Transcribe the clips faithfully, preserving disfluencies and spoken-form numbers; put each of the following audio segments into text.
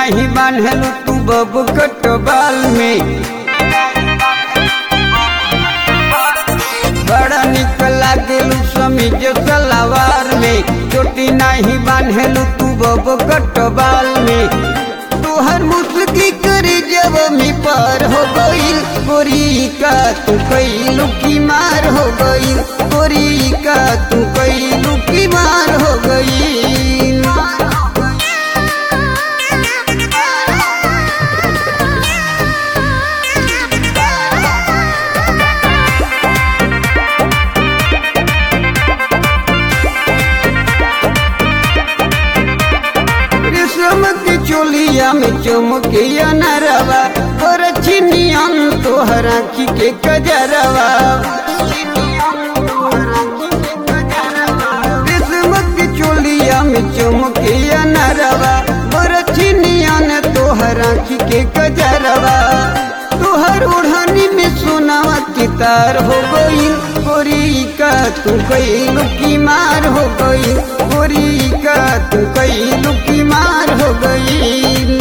नहीं बांधलू तू bob cut बाल में, बड़ा निक लागेलू समीज सलवार में। चोटी नहीं बांधलू तू बब कट बाल में, तुहर मुस्की करी जब मी पार हो गईल। गोरी का तू कैलू की मार हो गईल, गोरी का तू कैलू की मार हो गईल। चोलिया में चमकिया नरवा और चिनियन तोहर आँखी के कजरवा। किस्मत की चोलिया में चमकिया नरवा और चिनियन तोहर आँखी के कजरवा। तोहर ओढ़नी में सोनावा की तार हो गई, गोरी का तू कैलू की मार हो गई, गोरी का तू कैलू की मार हो गई।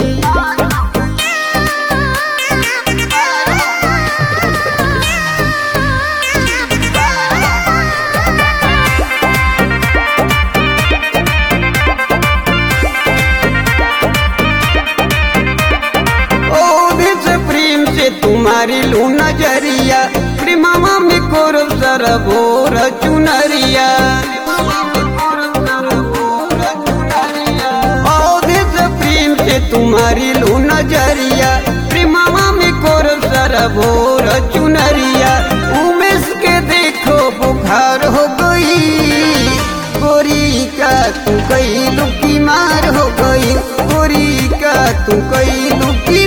तुम्हारी लू नजरिया प्रेमा में कोरो सरा भोर चुनरिया। औधेश प्रेम से तुम्हारी लू नजरिया प्रेमा में कोरो सरा भोर चुनरिया। उमेश के देखो बुखार हो गई, गोरी का तू कैलू की मार हो गई, गोरी का तू कैलू की